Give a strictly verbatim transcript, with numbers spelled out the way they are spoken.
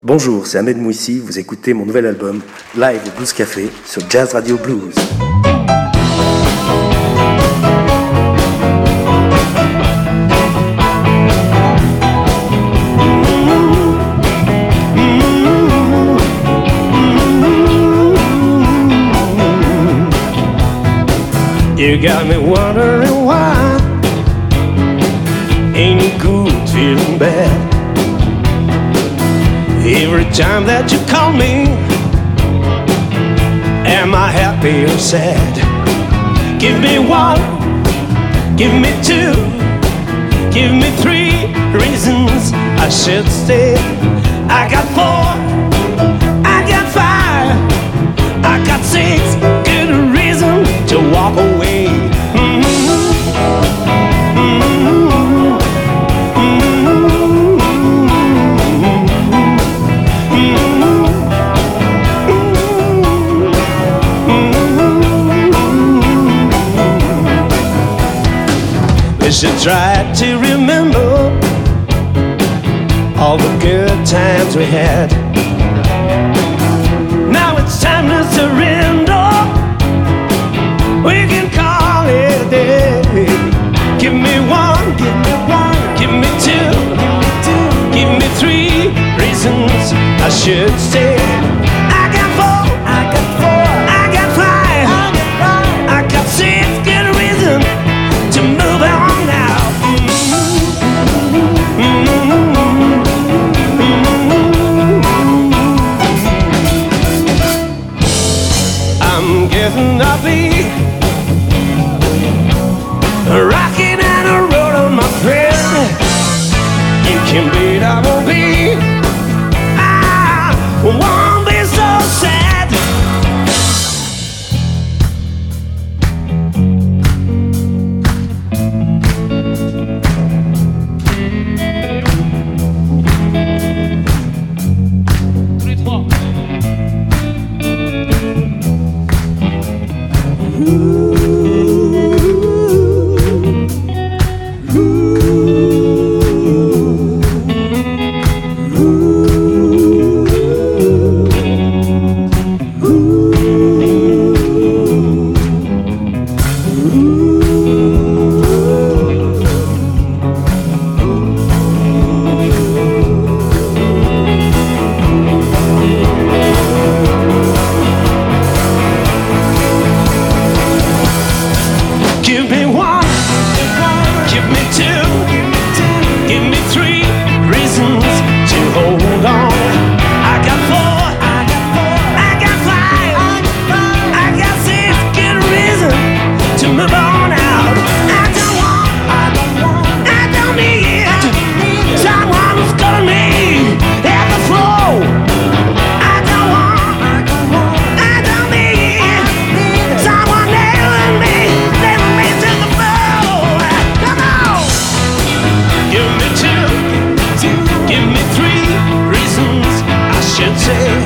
Bonjour, c'est Ahmed Mouissi, vous écoutez mon nouvel album Live au Blues Café sur Jazz Radio Blues. You got me wondering why. Ain't it good feeling bad? Every time that you call me, am I happy or sad? Give me one, give me two, give me three reasons I should stay. I got four, I got five, I got six good reasons to walk away. Mm-hmm. Mm-hmm. Should try to remember all the good times we had. Now it's time to surrender. We can call it a day. Give me one, give me one, give me two, give me three reasons I should stay. I got four, I got four, I got five, I got five, I got six good reasons to move on. I'll be rocking and a rolling, my friend. You can be, I won't be. I won't be so sad. Say